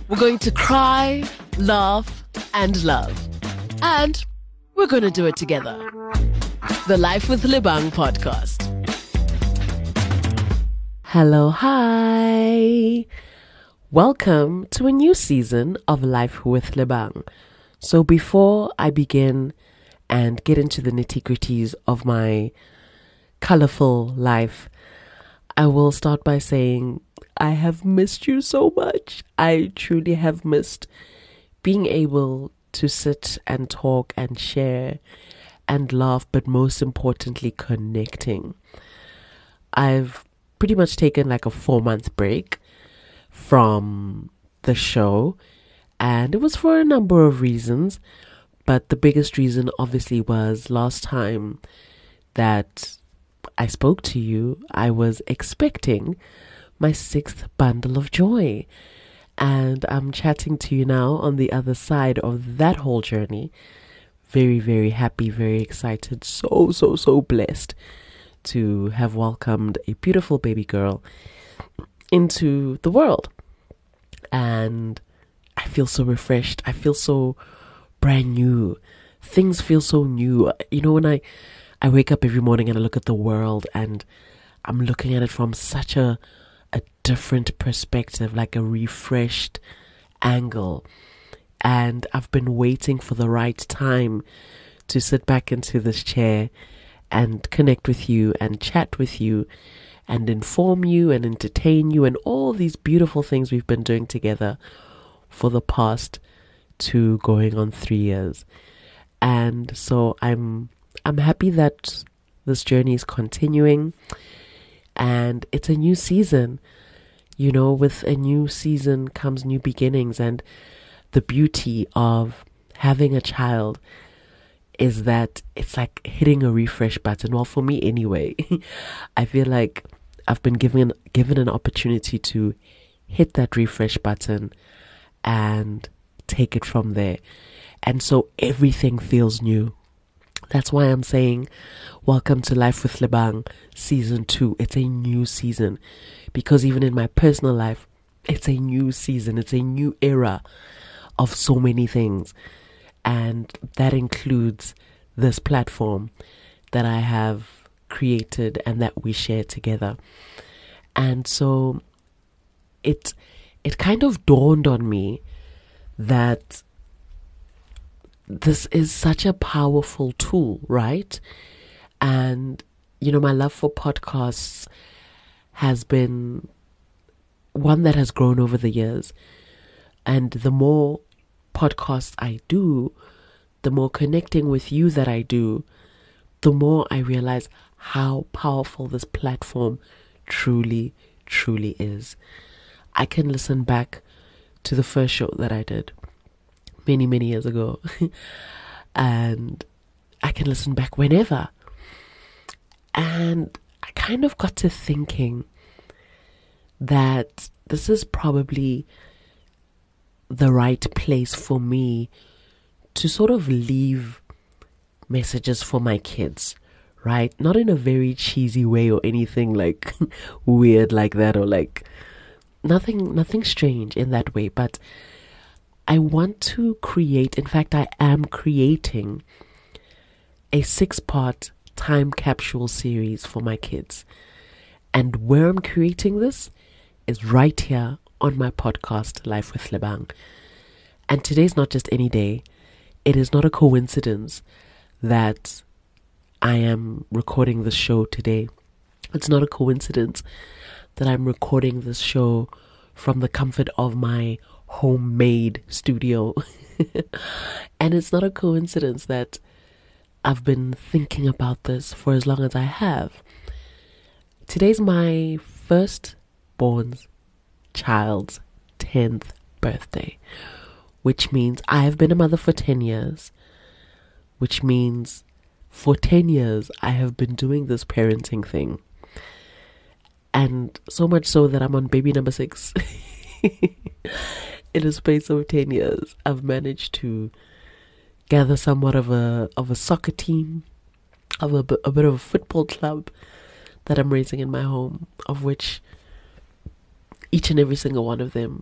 We're going to cry, laugh, and love. And we're going to do it together. The Life with Lebang podcast. Hello, hi. Welcome to a new season of Life with Lebang. So before I begin and get into the nitty-gritties of my colorful life, I will start by saying I have missed you so much. I truly have missed being able to sit and talk and share and laugh, but most importantly, connecting. I've pretty much taken like a 4-month break from the show, and it was for a number of reasons, but the biggest reason obviously was last time that I spoke to you, I was expecting my 6th bundle of joy. And I'm chatting to you now on the other side of that whole journey. Very, very happy, very excited, so blessed to have welcomed a beautiful baby girl into the world. And I feel so refreshed. I feel so brand new. Things feel so new. You know, when I wake up every morning and I look at the world and I'm looking at it from such a different perspective, like a refreshed angle. And I've been waiting for the right time to sit back into this chair and connect with you and chat with you and inform you and entertain you and all these beautiful things we've been doing together for the past 2 going on 3 years. And so I'm happy that this journey is continuing, and it's a new season. You know, with a new season comes new beginnings, and the beauty of having a child is that it's like hitting a refresh button. Well, for me anyway, I feel like I've been given an opportunity to hit that refresh button and take it from there. And so everything feels new. That's why I'm saying, welcome to Life with Lebang, season 2. It's a new season. Because even in my personal life, it's a new season. It's a new era of so many things. And that includes this platform that I have created and that we share together. And so it kind of dawned on me that this is such a powerful tool, right? And, you know, my love for podcasts has been one that has grown over the years. And the more podcasts I do, the more connecting with you that I do, the more I realize how powerful this platform truly is. I can listen back to the first show that I did many years ago and I can listen back whenever. And I kind of got to thinking that this is probably the right place for me to sort of leave messages for my kids, right? Not in a very cheesy way or anything like weird like that, or like nothing strange in that way, but I want to create, in fact, I am creating a 6-part time capsule series for my kids. And where I'm creating this is right here on my podcast, Life with Lebang. And today's not just any day. It is not a coincidence that I am recording this show today. It's not a coincidence that I'm recording this show from the comfort of my homemade studio. And it's not a coincidence that I've been thinking about this for as long as I have. Today's my firstborn child's 10th birthday, which means I have been a mother for 10 years, which means for 10 years I have been doing this parenting thing. And so much so that I'm on baby number 6. In a space of 10 years, I've managed to gather somewhat of a soccer team, of a bit of a football club that I'm raising in my home, of which each and every single one of them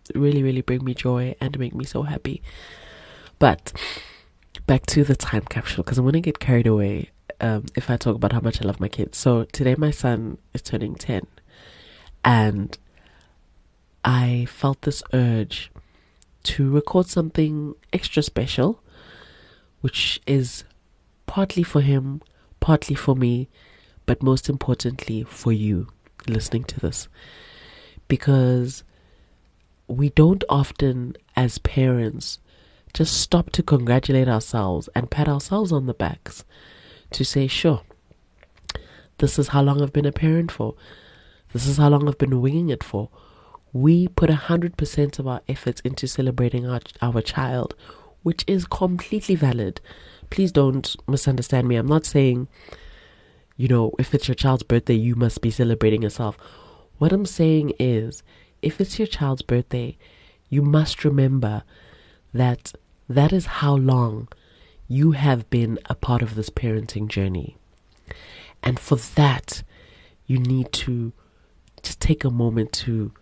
really, really bring me joy and make me so happy. But back to the time capsule, because I'm going to get carried away if I talk about how much I love my kids. So today my son is turning 10, and I felt this urge to record something extra special, which is partly for him, partly for me, but most importantly for you listening to this. Because we don't often, as parents, just stop to congratulate ourselves and pat ourselves on the backs to say, sure, this is how long I've been a parent for. This is how long I've been winging it for. We put 100% of our efforts into celebrating our child, which is completely valid. Please don't misunderstand me. I'm not saying, if it's your child's birthday, you must be celebrating yourself. What I'm saying is, if it's your child's birthday, you must remember that is how long you have been a part of this parenting journey. And for that, you need to just take a moment to,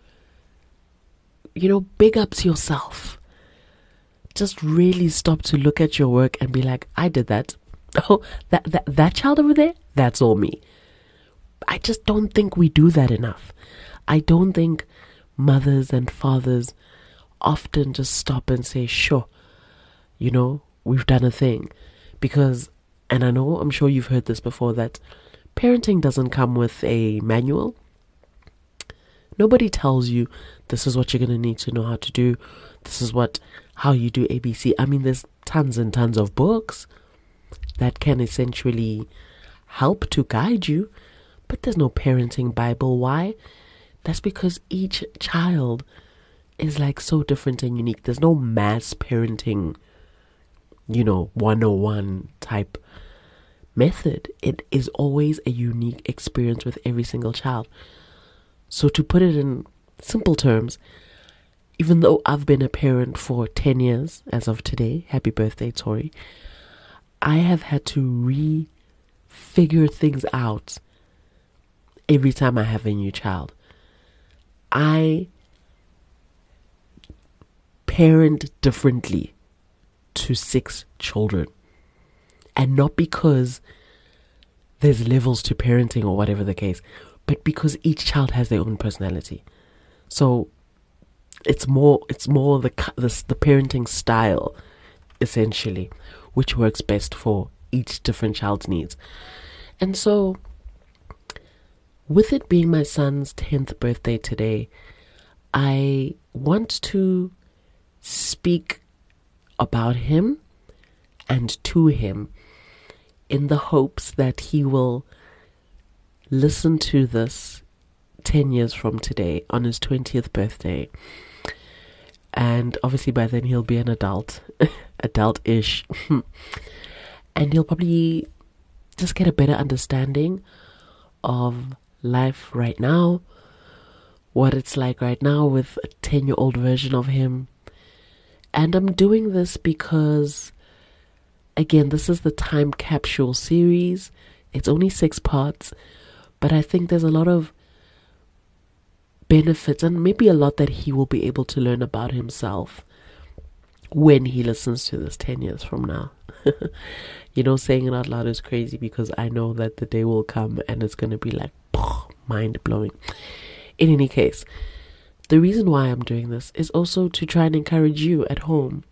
big up to yourself. Just really stop to look at your work and be like, I did that. Oh, that child over there, that's all me. I just don't think we do that enough. I don't think mothers and fathers often just stop and say, sure, we've done a thing. Because, and I'm sure you've heard this before, that parenting doesn't come with a manual. Nobody tells you this is what you're going to need to know how to do. This is how you do ABC. I mean, there's tons and tons of books that can essentially help to guide you, but there's no parenting Bible. Why? That's because each child is so different and unique. There's no mass parenting, 101 type method. It is always a unique experience with every single child. So to put it in simple terms, even though I've been a parent for 10 years as of today, happy birthday, Tori, I have had to re-figure things out every time I have a new child. I parent differently to 6 children. And not because there's levels to parenting or whatever the case, but because each child has their own personality. So it's more the parenting style, essentially, which works best for each different child's needs. And so, with it being my son's 10th birthday today, I want to speak about him and to him in the hopes that he will listen to this 10 years from today on his 20th birthday. And obviously by then he'll be an adult, adult-ish. And he'll probably just get a better understanding of life right now, what it's like right now with a 10-year-old version of him. And I'm doing this because, again, this is the time capsule series. It's only 6 parts, but I think there's a lot of benefits and maybe a lot that he will be able to learn about himself when he listens to this 10 years from now. Saying it out loud is crazy because I know that the day will come and it's going to be mind-blowing. In any case, the reason why I'm doing this is also to try and encourage you at home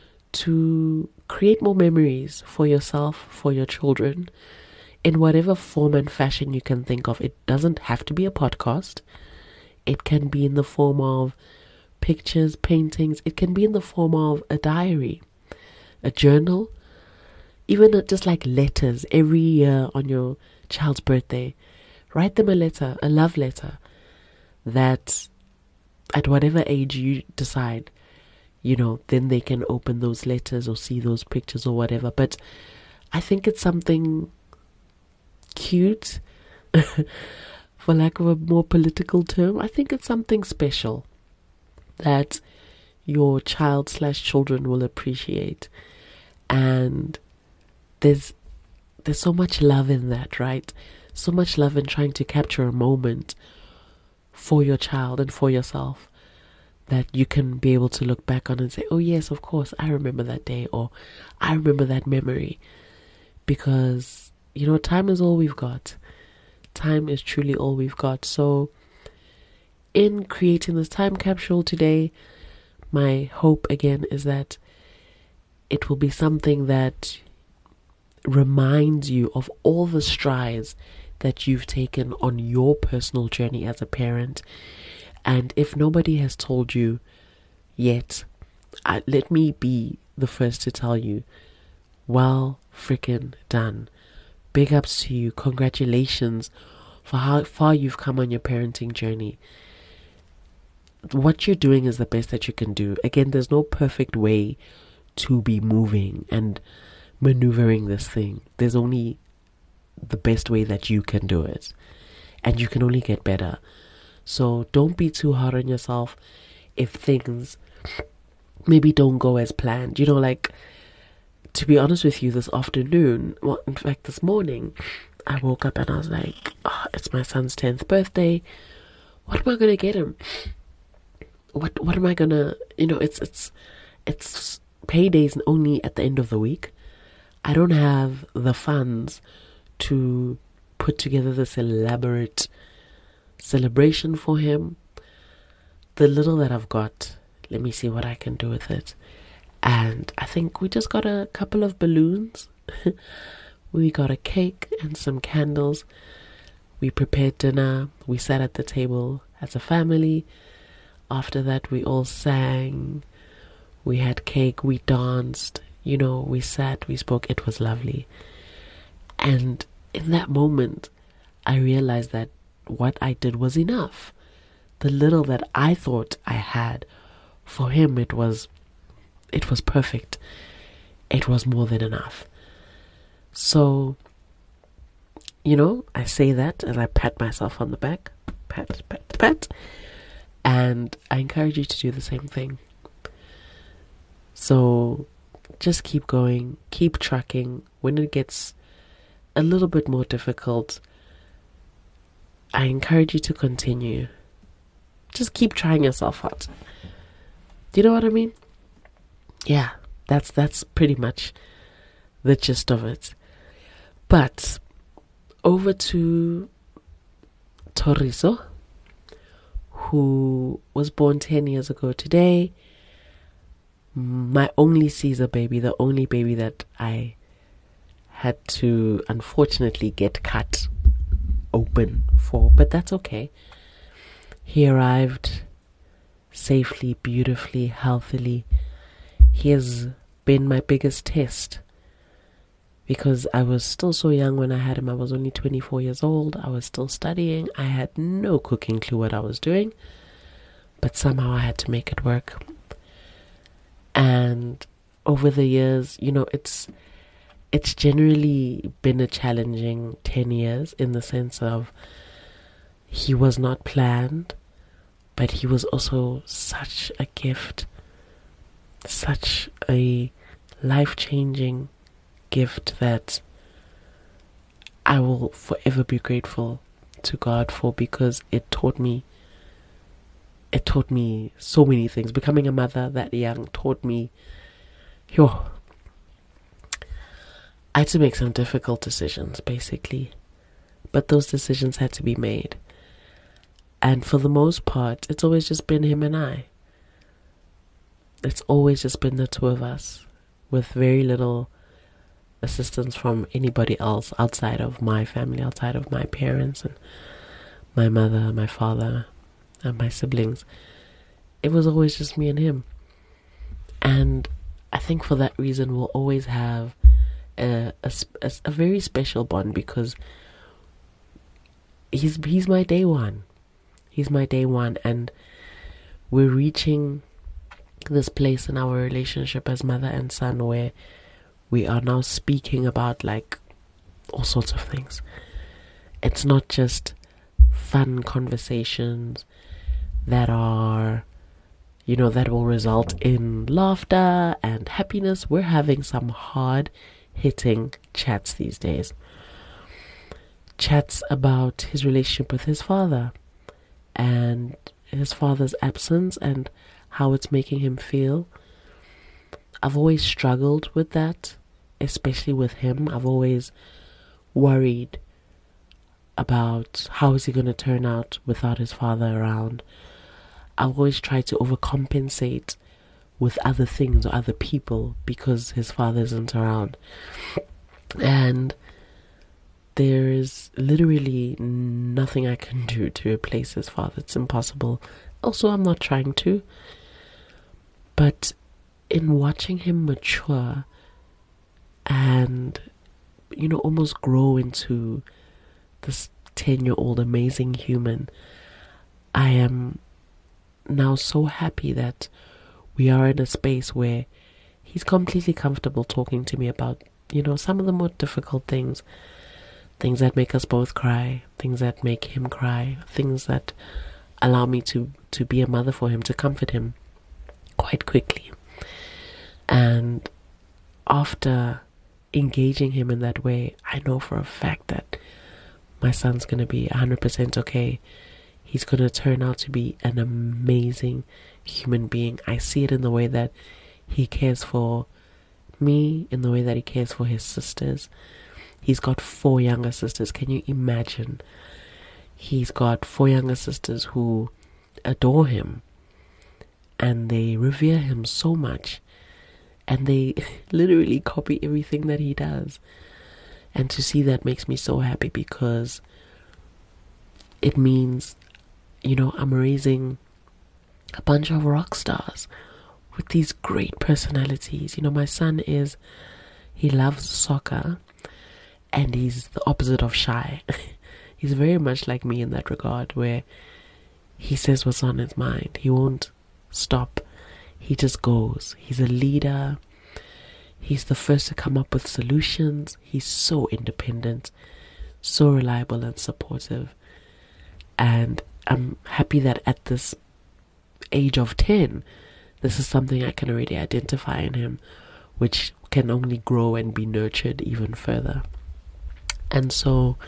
to create more memories for yourself, for your children, in whatever form and fashion you can think of. It doesn't have to be a podcast. It can be in the form of pictures, paintings. It can be in the form of a diary, a journal, even just like letters. Every year on your child's birthday, write them a letter, a love letter, that at whatever age you decide, then they can open those letters or see those pictures or whatever. But I think it's something cute, for lack of a more political term. I think it's something special that your child/children will appreciate. And there's so much love in that, right? So much love in trying to capture a moment for your child and for yourself that you can be able to look back on and say, oh yes, of course, I remember that day, or I remember that memory. Because, time is all we've got. Time is truly all we've got. So in creating this time capsule today, my hope again is that it will be something that reminds you of all the strides that you've taken on your personal journey as a parent. And if nobody has told you yet, let me be the first to tell you, well freaking done. Big ups to you. Congratulations for how far you've come on your parenting journey. What you're doing is the best that you can do. Again, there's no perfect way to be moving and maneuvering this thing. There's only the best way that you can do it. And you can only get better. So don't be too hard on yourself if things maybe don't go as planned. To be honest with you, this afternoon, well, in fact, this morning, I woke up and I was like, it's my son's 10th birthday. What am I going to get him? What am I going to, it's paydays only at the end of the week. I don't have the funds to put together this elaborate celebration for him. The little that I've got, let me see what I can do with it. And I think we just got a couple of balloons. We got a cake and some candles. We prepared dinner. We sat at the table as a family. After that, we all sang. We had cake. We danced. We sat. We spoke. It was lovely. And in that moment, I realized that what I did was enough. The little that I thought I had, for him, it was perfect. It was more than enough. So, I say that and I pat myself on the back. Pat. And I encourage you to do the same thing. So, just keep going. Keep trucking. When it gets a little bit more difficult, I encourage you to continue. Just keep trying yourself out. Do you know what I mean? Yeah, that's pretty much the gist of it. But over to Toriso, who was born 10 years ago today. My only Caesar baby, the only baby that I had to unfortunately get cut open for, but that's okay. He arrived safely, beautifully, healthily. He has been my biggest test because I was still so young when I had him. I was only 24 years old. I was still studying. I had no cooking clue what I was doing, but somehow I had to make it work. And over the years, it's generally been a challenging 10 years in the sense of he was not planned, but he was also such a gift, such a life-changing gift that I will forever be grateful to God for, because it taught me so many things. Becoming a mother that young taught me, I had to make some difficult decisions, basically. But those decisions had to be made. And for the most part, it's always just been him and I. It's always just been the two of us, with very little assistance from anybody else outside of my family, outside of my parents and my mother, my father, and my siblings. It was always just me and him. And I think for that reason, we'll always have a very special bond, because he's my day one. He's my day one, and we're reaching this place in our relationship as mother and son where we are now speaking about all sorts of things. It's not just fun conversations that are, that will result in laughter and happiness. We're having some hard-hitting chats these days. Chats about his relationship with his father and his father's absence, and how it's making him feel. I've always struggled with that, especially with him. I've always worried about how is he going to turn out without his father around. I've always tried to overcompensate with other things or other people because his father isn't around. And there is literally nothing I can do to replace his father. It's impossible. Also, I'm not trying to. But in watching him mature and, almost grow into this 10-year-old amazing human, I am now so happy that we are in a space where he's completely comfortable talking to me about, some of the more difficult things that make us both cry, things that make him cry, things that allow me to be a mother for him, to comfort him quite quickly. And after engaging him in that way, I know for a fact that my son's going to be 100% okay. He's going to turn out to be an amazing human being. I see it in the way that he cares for me, in the way that he cares for his sisters. He's got 4 younger sisters. Can you imagine? He's got 4 younger sisters who adore him and they revere him so much, and they literally copy everything that he does. And to see that makes me so happy, because it means, I'm raising a bunch of rock stars with these great personalities. My son he loves soccer, and he's the opposite of shy. He's very much like me in that regard, where he says what's on his mind. He won't stop. He just goes. He's a leader. He's the first to come up with solutions. He's so independent, so reliable and supportive. And I'm happy that at this age of 10, this is something I can already identify in him, which can only grow and be nurtured even further. And so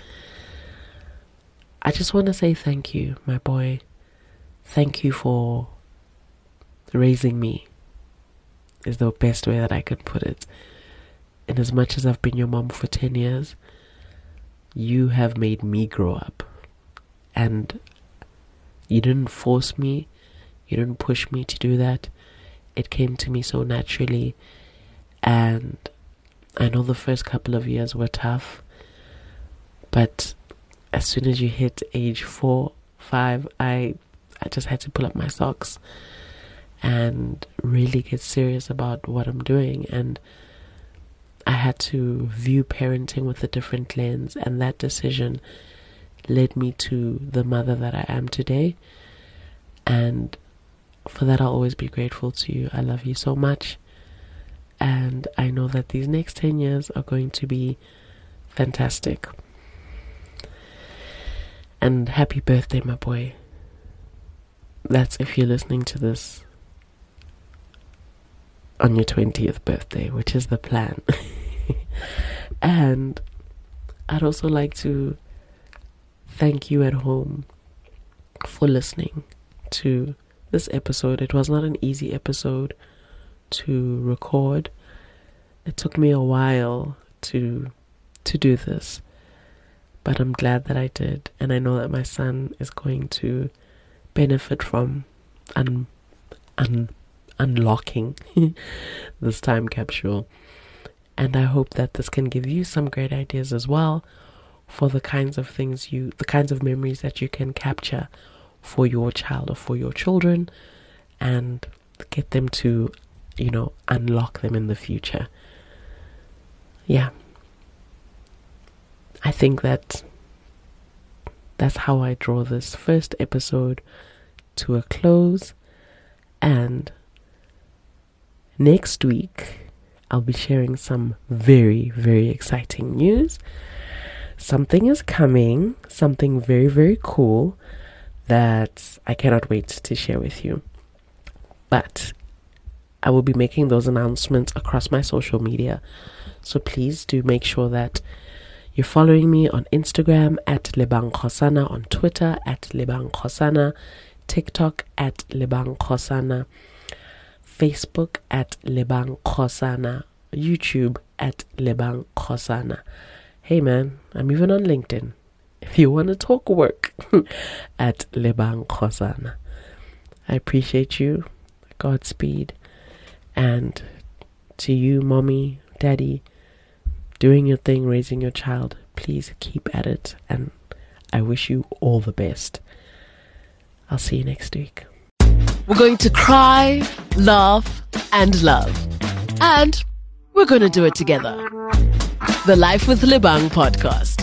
I just want to say thank you, my boy. Thank you for raising me, is the best way that I could put it. And as much as I've been your mom for 10 years, you have made me grow up. And you didn't force me, you didn't push me to do that. It came to me so naturally. And I know the first couple of years were tough, but as soon as you hit age 4, 5, I just had to pull up my socks and really get serious about what I'm doing. And I had to view parenting with a different lens, and that decision led me to the mother that I am today. And for that, I'll always be grateful to you. I love you so much, and I know that these next 10 years are going to be fantastic. And happy birthday, my boy. That's if you're listening to this on your 20th birthday, which is the plan. And I'd also like to thank you at home for listening to this episode. It was not an easy episode to record. It took me a while to do this, but I'm glad that I did, and I know that my son is going to benefit from unlocking this time capsule. And I hope that this can give you some great ideas as well for the kinds of memories that you can capture for your child or for your children, and get them to, unlock them in the future. Yeah. I think that's how I draw this first episode to a close. And next week, I'll be sharing some very, very exciting news. Something is coming, something very, very cool that I cannot wait to share with you. But I will be making those announcements across my social media. So please do make sure that you're following me on Instagram at Lebang Khosana, on Twitter at Lebang Khosana, TikTok at Lebang Khosana, Facebook at Lebang Khosana, YouTube at Lebang Khosana. Hey man, I'm even on LinkedIn. If you want to talk work, at Lebang Khosana. I appreciate you. Godspeed. And to you, mommy, daddy, doing your thing, raising your child, please keep at it. And I wish you all the best. I'll see you next week. We're going to cry, laugh, and love. And we're going to do it together. The Life with Lebang podcast.